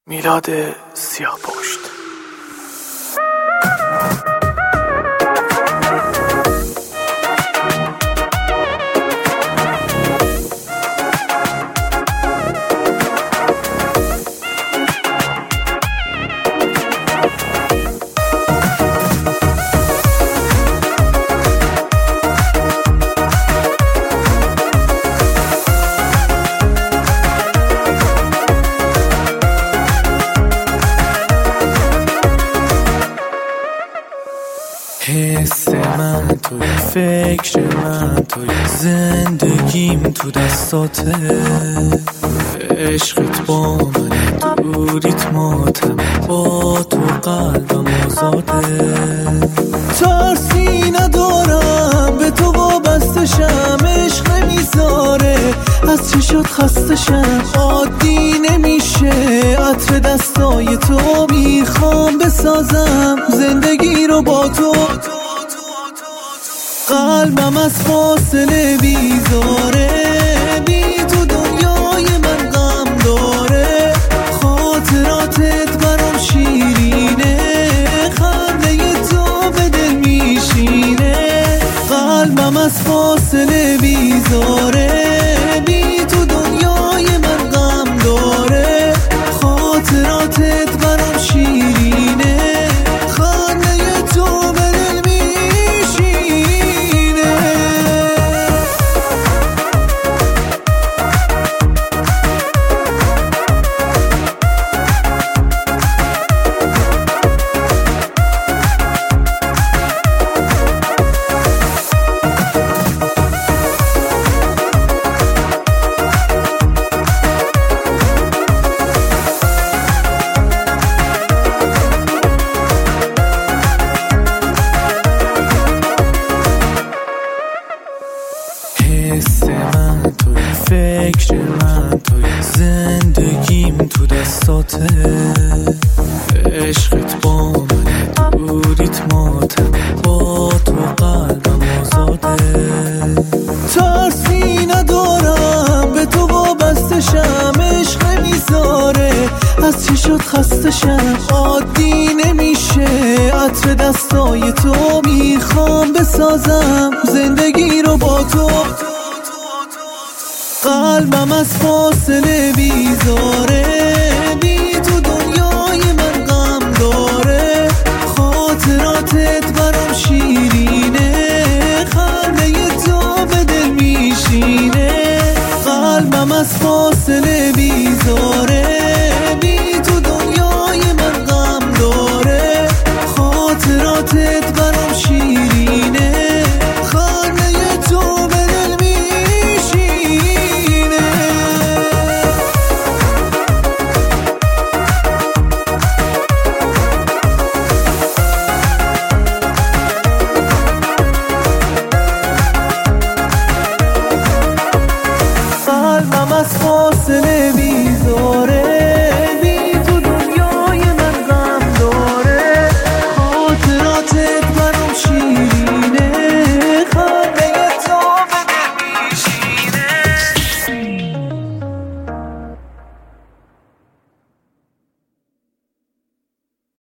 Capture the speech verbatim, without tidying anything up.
میلاد سیاه‌پشت. حس من توی، فکر من توی، زندگیم تو دستاته. عشقت با من، دوریت ماتم، با تو قلبم آزاده. ترسی ندارم به تو وابستشم، عشق نمیذاره از چی شد خستشم. عادی نمیشه عطر دستای تو، میخوام بسازم زندگی رو با تو. قلبم از فاصله بیزاره، بی تو دنیای من غم داره. خاطراتت برام شیرینه، خنده تو به دل میشینه. قلبم از فاصله بیزاره، بی تو دنیای من غم داره. خاطراتت برام شیرینه، خنده تو به دل میشینه. حس من توی، فکر من توی، زندگیم تو دستاته. عشقت با من، دوریت ماتم، با تو قلبم آزاده. ترسی ندارم به تو وابستشم، عشق نمیذاره از چی شد خستشم. عادی نمیشه عطر دستای تو، میخوام بسازم زندگی رو با تو. قلبم از فاصله بیزاره،